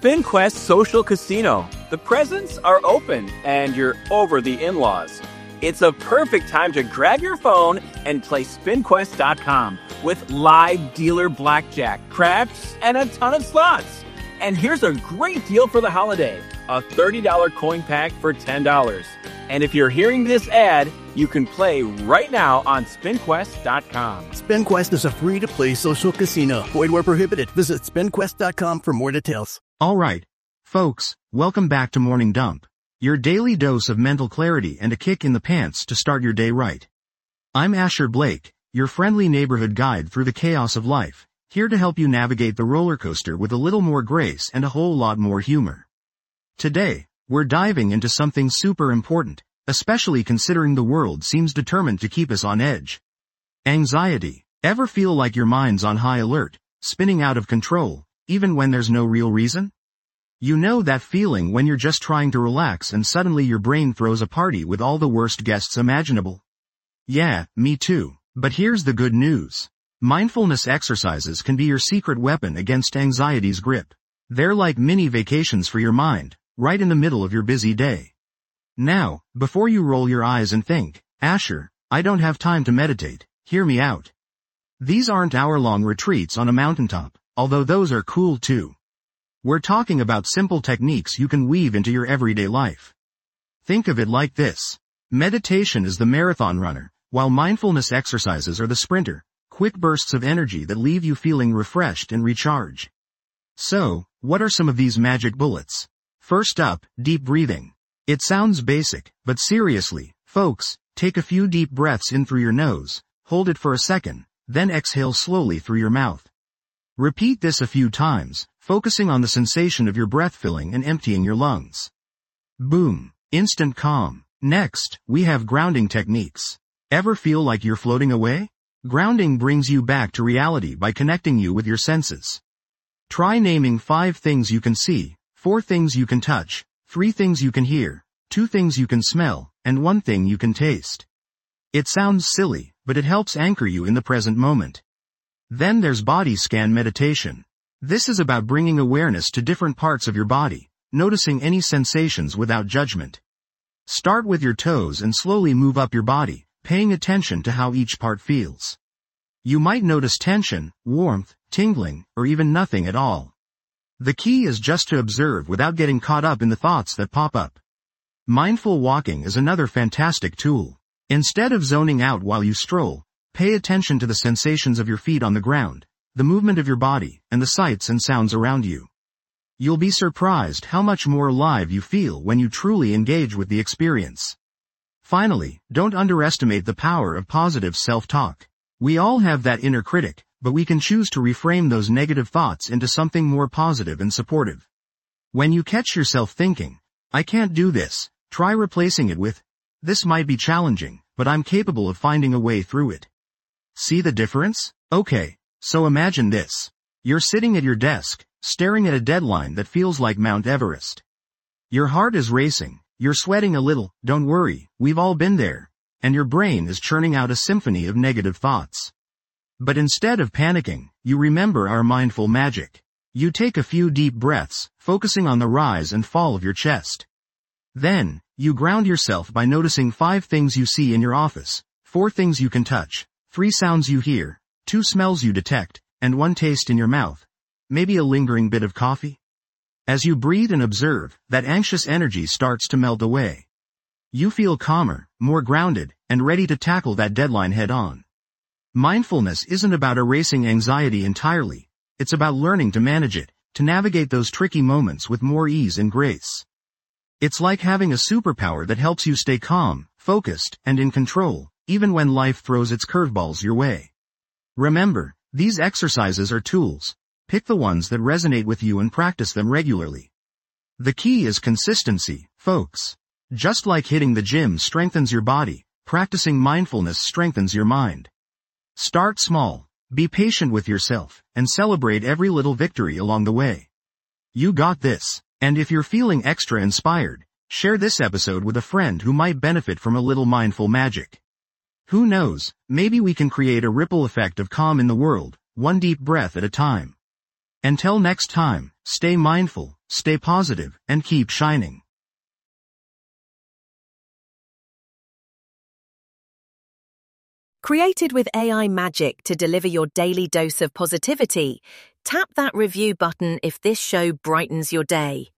SpinQuest Social Casino. The presents are open and you're over the in-laws. It's a perfect time to grab your phone and play SpinQuest.com with live dealer blackjack, craps, and a ton of slots. And here's a great deal for the holiday. A $30 coin pack for $10. And if you're hearing this ad, you can play right now on SpinQuest.com. SpinQuest is a free-to-play social casino. Void where prohibited. Visit SpinQuest.com for more details. All right, folks, welcome back to Morning Dump, your daily dose of mental clarity and a kick in the pants to start your day right. I'm Asher Blake, your friendly neighborhood guide through the chaos of life, here to help you navigate the roller coaster with a little more grace and a whole lot more humor. Today, we're diving into something super important, especially considering the world seems determined to keep us on edge. Anxiety. Ever feel like your mind's on high alert, spinning out of control, even when there's no real reason? You know that feeling when you're just trying to relax and suddenly your brain throws a party with all the worst guests imaginable? Yeah, me too. But here's the good news. Mindfulness exercises can be your secret weapon against anxiety's grip. They're like mini vacations for your mind, right in the middle of your busy day. Now, before you roll your eyes and think, Asher, I don't have time to meditate, hear me out. These aren't hour-long retreats on a mountaintop, although those are cool too. We're talking about simple techniques you can weave into your everyday life. Think of it like this. Meditation is the marathon runner, while mindfulness exercises are the sprinter, quick bursts of energy that leave you feeling refreshed and recharged. So, what are some of these magic bullets? First up, deep breathing. It sounds basic, but seriously, folks, take a few deep breaths in through your nose, hold it for a second, then exhale slowly through your mouth. Repeat this a few times, focusing on the sensation of your breath filling and emptying your lungs. Boom. Instant calm. Next, we have grounding techniques. Ever feel like you're floating away? Grounding brings you back to reality by connecting you with your senses. Try naming 5 things you can see, 4 things you can touch, 3 things you can hear, 2 things you can smell, and 1 thing you can taste. It sounds silly, but it helps anchor you in the present moment. Then there's body scan meditation. This is about bringing awareness to different parts of your body, noticing any sensations without judgment. Start with your toes and slowly move up your body, paying attention to how each part feels. You might notice tension, warmth, tingling, or even nothing at all. The key is just to observe without getting caught up in the thoughts that pop up. Mindful walking is another fantastic tool. Instead of zoning out while you stroll, pay attention to the sensations of your feet on the ground, the movement of your body, and the sights and sounds around you. You'll be surprised how much more alive you feel when you truly engage with the experience. Finally, don't underestimate the power of positive self-talk. We all have that inner critic, but we can choose to reframe those negative thoughts into something more positive and supportive. When you catch yourself thinking, I can't do this, try replacing it with, this might be challenging, but I'm capable of finding a way through it. See the difference? Okay, so imagine this. You're sitting at your desk, staring at a deadline that feels like Mount Everest. Your heart is racing, you're sweating a little, don't worry, we've all been there, and your brain is churning out a symphony of negative thoughts. But instead of panicking, you remember our mindful magic. You take a few deep breaths, focusing on the rise and fall of your chest. Then, you ground yourself by noticing 5 things you see in your office, 4 things you can touch, 3 sounds you hear, 2 smells you detect, and 1 taste in your mouth. Maybe a lingering bit of coffee? As you breathe and observe, that anxious energy starts to melt away. You feel calmer, more grounded, and ready to tackle that deadline head on. Mindfulness isn't about erasing anxiety entirely, it's about learning to manage it, to navigate those tricky moments with more ease and grace. It's like having a superpower that helps you stay calm, focused, and in control, even when life throws its curveballs your way. Remember, these exercises are tools. Pick the ones that resonate with you and practice them regularly. The key is consistency, folks. Just like hitting the gym strengthens your body, practicing mindfulness strengthens your mind. Start small, be patient with yourself, and celebrate every little victory along the way. You got this, and if you're feeling extra inspired, share this episode with a friend who might benefit from a little mindful magic. Who knows, maybe we can create a ripple effect of calm in the world, one deep breath at a time. Until next time, stay mindful, Stay positive and keep shining. Created with AI magic to deliver your daily dose of positivity, tap that review button if this show brightens your day.